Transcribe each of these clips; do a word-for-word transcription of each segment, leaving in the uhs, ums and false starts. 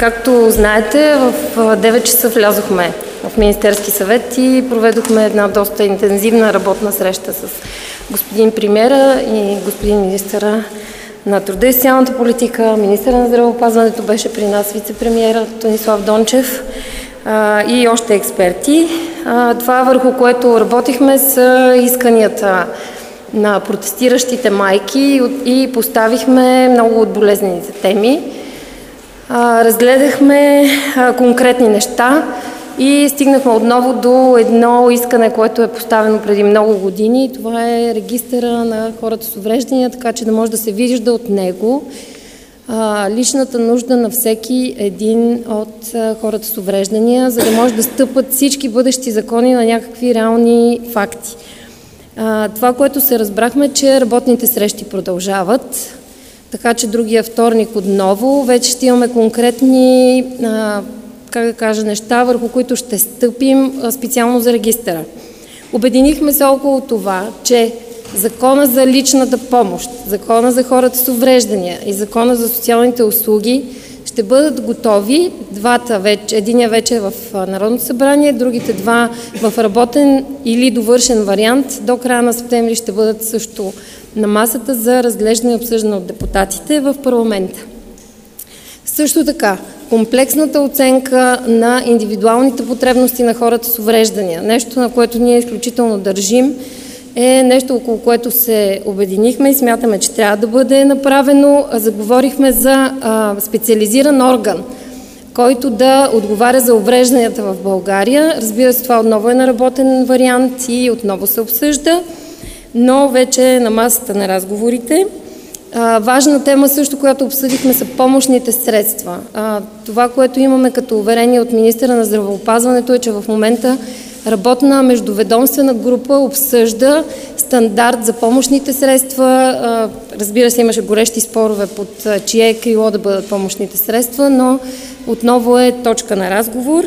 както знаете, в девет часа влязохме в Министерски съвет и проведохме една доста интензивна работна среща с господин премиера и господин министъра на труда и социалната политика, министъра на здравеопазването беше при нас, вице-премиера Тонислав Дончев а, и още експерти. А, това, върху което работихме, са исканията на протестиращите майки и поставихме много от болезнените теми. А, разгледахме а, конкретни неща и стигнахме отново до едно искане, което е поставено преди много години. Това е регистъра на хората с увреждания, така че да може да се вижда от него а, личната нужда на всеки един от а, хората с увреждания, за да може да стъпат всички бъдещи закони на някакви реални факти. А, това, което се разбрахме, че работните срещи продължават, така че другия вторник отново вече ще имаме конкретни а, как да кажа, неща, върху които ще стъпим а, специално за регистъра. Обединихме се около това, че Закона за личната помощ, Закона за хората с увреждания и Закона за социалните услуги ще бъдат готови. Двата вече, единия вече е в Народното събрание, другите два в работен или довършен вариант. До края на септември ще бъдат също на масата за разглеждане и обсъждане от депутатите в парламента. Също така, комплексната оценка на индивидуалните потребности на хората с увреждания, нещо, на което ние изключително държим, е нещо, около което се обединихме и смятаме, че трябва да бъде направено. Заговорихме за а, специализиран орган, който да отговаря за уврежданията в България. Разбира се, това отново е на работен вариант и отново се обсъжда, но вече е на масата на разговорите. А, важна тема също, която обсъдихме, са помощните средства. А, това, което имаме като уверение от министъра на здравеопазването е, че в момента работна междуведомствена група обсъжда стандарт за помощните средства. А, разбира се, имаше горещи спорове под чие крило да бъдат помощните средства, но отново е точка на разговор.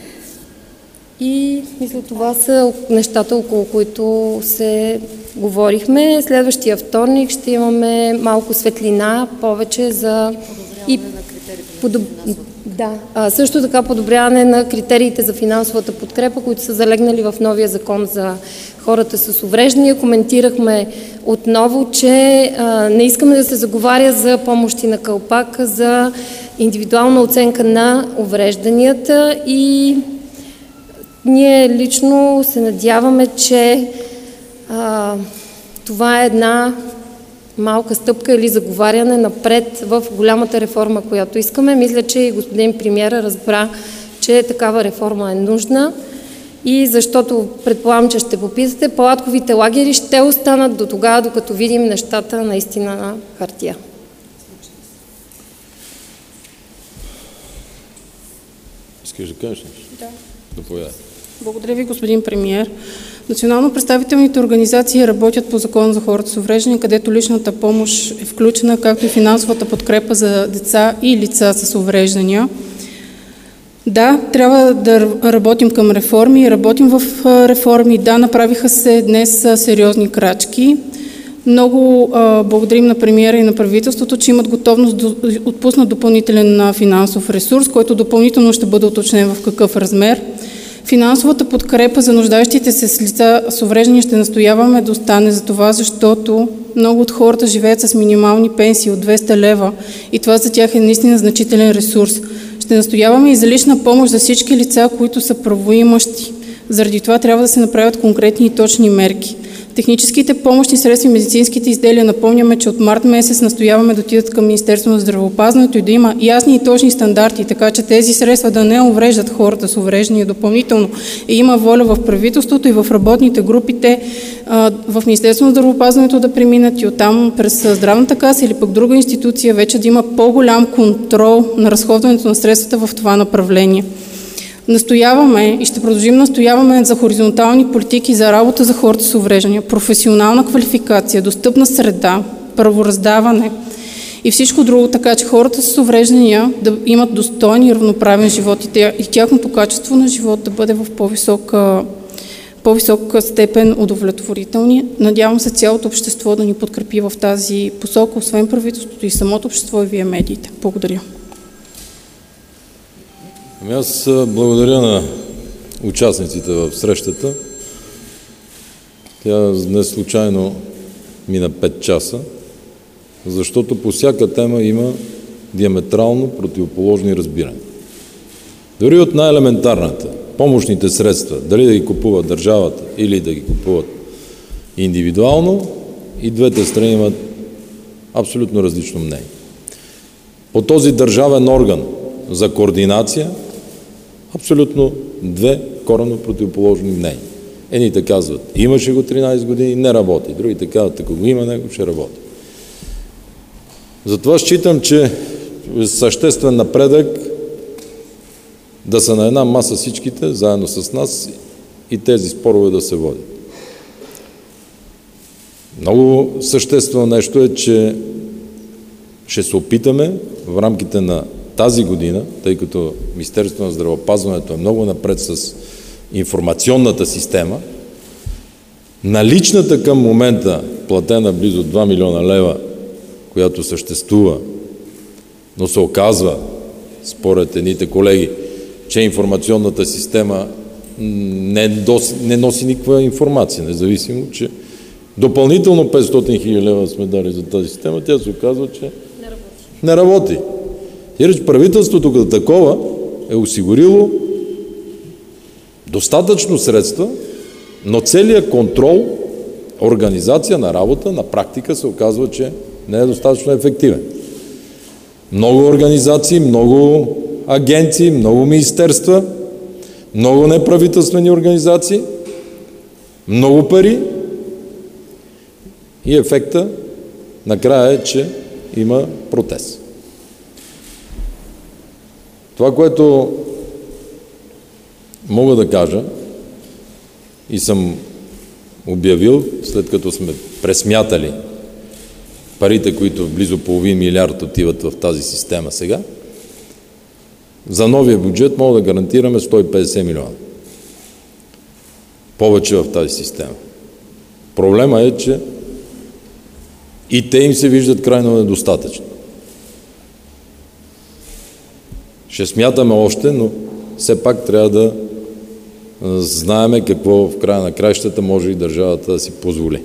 И мисля, това са нещата, около които се говорихме. Следващия вторник ще имаме малко светлина, повече за... И подоб... Да, а, също така подобряване на критериите за финансовата подкрепа, които са залегнали в новия закон за хората с увреждания. Коментирахме отново, че а, не искаме да се заговаря за помощи на калпак, за индивидуална оценка на уврежданията и ние лично се надяваме, че а, това е една малка стъпка или заговаряне напред в голямата реформа, която искаме. Мисля, че и господин премиера разбра, че такава реформа е нужна и защото предполагам, че ще попитате, палатковите лагери ще останат до тогава, докато видим нещата наистина на хартия. Искаш да кажеш нещо? Да. Доповядай. Благодаря ви, господин премиер. Национално представителните организации работят по Закон за хората с увреждания, където личната помощ е включена, както и финансовата подкрепа за деца и лица с увреждания. Да, трябва да работим към реформи, работим в реформи. Да, направиха се днес сериозни крачки. Много а, благодарим на премиера и на правителството, че имат готовност да отпуснат допълнителен финансов ресурс, който допълнително ще бъде уточнен в какъв размер. Финансовата подкрепа за нуждаещите се с лица с увреждания ще настояваме да остане за това, защото много от хората живеят с минимални пенсии от двеста лева и това за тях е наистина значителен ресурс. Ще настояваме и за лична помощ за всички лица, които са правоимащи. Заради това трябва да се направят конкретни и точни мерки. Техническите помощни средства и медицинските изделия, напомняме, че от март месец настояваме да отидат към Министерството на здравеопазването и да има ясни и точни стандарти, така че тези средства да не увреждат хората с увреждания допълнително. И има воля в правителството и в работните групите в Министерството на здравеопазването да преминат и оттам през Здравната каса или пък друга институция вече да има по-голям контрол на разходването на средствата в това направление. Настояваме и ще продължим настояваме за хоризонтални политики за работа за хората с увреждания, професионална квалификация, достъпна среда, правораздаване и всичко друго, така че хората с увреждания да имат достойен и равноправен живот и тяхното качество на живот да бъде в по-висока, по-висока степен удовлетворителни. Надявам се цялото общество да ни подкрепи в тази посока, освен правителството и самото общество и вие медиите. Благодаря. Ами аз благодаря на участниците в срещата. Тя не случайно мина пет часа, защото по всяка тема има диаметрално противоположни разбирания. Дори от най-елементарната, помощните средства, дали да ги купува държавата или да ги купуват индивидуално, и двете страни имат абсолютно различно мнение. По този държавен орган за координация абсолютно две коренно противоположни мнения. Едните казват, имаше го тринайсет години, не работи. Другите казват, ако го има него, ще работи. Затова считам, че съществен напредък да са на една маса всичките, заедно с нас, и тези спорове да се водят. Много съществено нещо е, че ще се опитаме в рамките на тази година, тъй като Министерството на здравеопазването е много напред с информационната система, наличната към момента платена близо два милиона лева, която съществува, но се оказва, според едните колеги, че информационната система не, доси, не носи никаква информация, независимо, че допълнително петстотин хиляди лева сме дали за тази система, тя се оказва, че не работи. Не работи. И правителството като такова е осигурило достатъчно средства, но целият контрол, организация на работа на практика се оказва, че не е достатъчно ефективен. Много организации, много агенции, много министерства, много неправителствени организации, много пари и ефекта накрая е, че има протест. Това, което мога да кажа и съм обявил, след като сме пресмятали парите, които близо половин милиард отиват в тази система сега, за новия бюджет мога да гарантираме сто и петдесет милиона. Повече в тази система. Проблема е, че и те им се виждат крайно недостатъчно. Ще смятаме още, но все пак трябва да знаеме какво в края на краищата може и държавата да си позволи.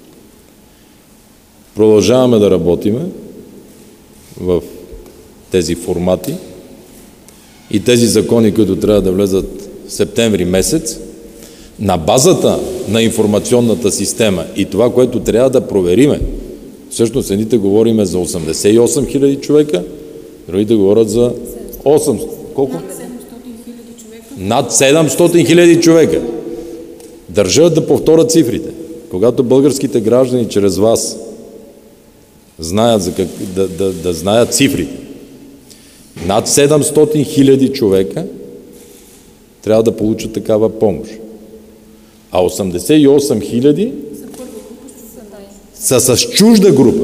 Продължаваме да работиме в тези формати и тези закони, които трябва да влезат в септември месец, на базата на информационната система и това, което трябва да провериме. Всъщност едните говориме за осемдесет и осем хиляди човека, другите говорят за осемстотин. Колко? Над седемстотин хиляди човека. Над седемстотин хиляди човека. Държа да повторя цифрите. Когато българските граждани чрез вас знаят за как, да, да, да знаят цифрите. Над седемстотин хиляди човека трябва да получат такава помощ. А осемдесет и осем хиляди са с чужда група.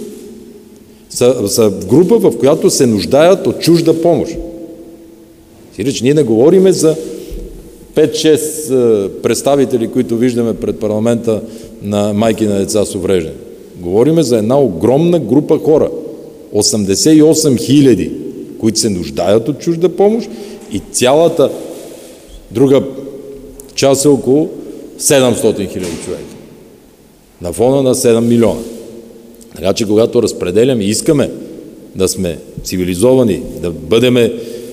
Са, са група, в която се нуждаят от чужда помощ. Сиреч, ние не говориме за пет-шест представители, които виждаме пред парламента на майки на деца с увреждане. Говориме за една огромна група хора. осемдесет и осем хиляди, които се нуждаят от чужда помощ, и цялата друга част е около седемстотин хиляди човека. На фона на седем милиона. Така че когато разпределяме, искаме да сме цивилизовани, да бъдеме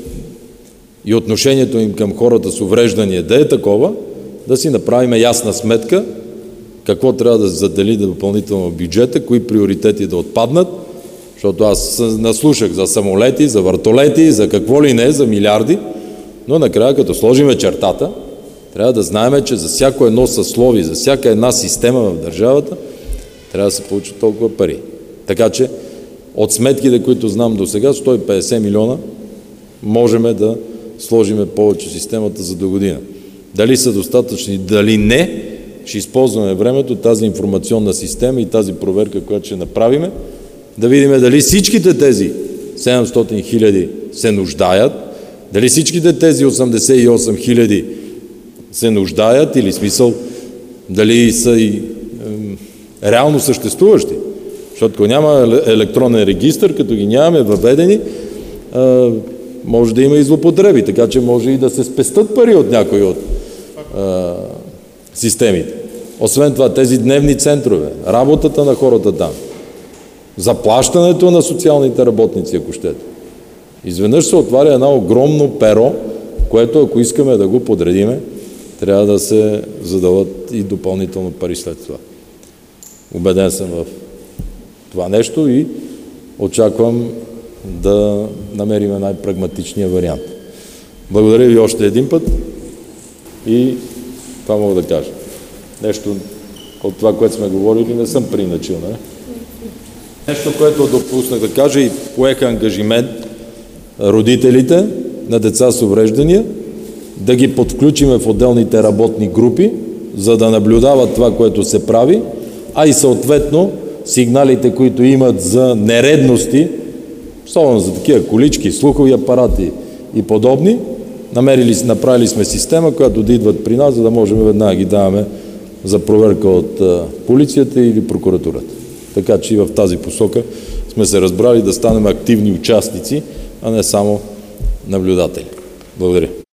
и отношението им към хората с увреждания да е такова, да си направим ясна сметка какво трябва да задели допълнително в бюджета, кои приоритети да отпаднат, защото аз наслушах за самолети, за вертолети, за какво ли не, за милиарди, но накрая като сложиме чертата, трябва да знаем, че за всяко едно съсловие, за всяка една система в държавата трябва да се получат толкова пари. Така че от сметките, които знам до сега, сто и петдесет милиона можем да сложиме повече системата за до година. Дали са достатъчни, дали не, ще използваме времето, тази информационна система и тази проверка, която ще направиме, да видим дали всичките тези седемстотин хиляди се нуждаят, дали всичките тези осемдесет и осем хиляди се нуждаят, или смисъл дали са и е, реално съществуващи. Защото ако няма електронен регистър, като ги нямаме въведени, е, може да има и злоупотреби, така че може и да се спестат пари от някои от а, системите. Освен това, тези дневни центрове, работата на хората там, заплащането на социалните работници, ако щете. Изведнъж се отваря едно огромно перо, което, ако искаме да го подредиме, трябва да се задават и допълнително пари след това. Убеден съм в това нещо и очаквам да намерим най-прагматичния вариант. Благодаря ви още един път и това мога да кажа. Нещо от това, което сме говорили, не съм приначил, не? Нещо, което допуснах да кажа и поеха ангажимент родителите на деца с увреждания, да ги подключиме в отделните работни групи, за да наблюдават това, което се прави, а и съответно сигналите, които имат за нередности, особено за такива колички, слухови апарати и подобни, намерили, направили сме система, която да идват при нас, за да можем веднага ги даваме за проверка от полицията или прокуратурата. Така че и в тази посока сме се разбрали да станем активни участници, а не само наблюдатели. Благодаря.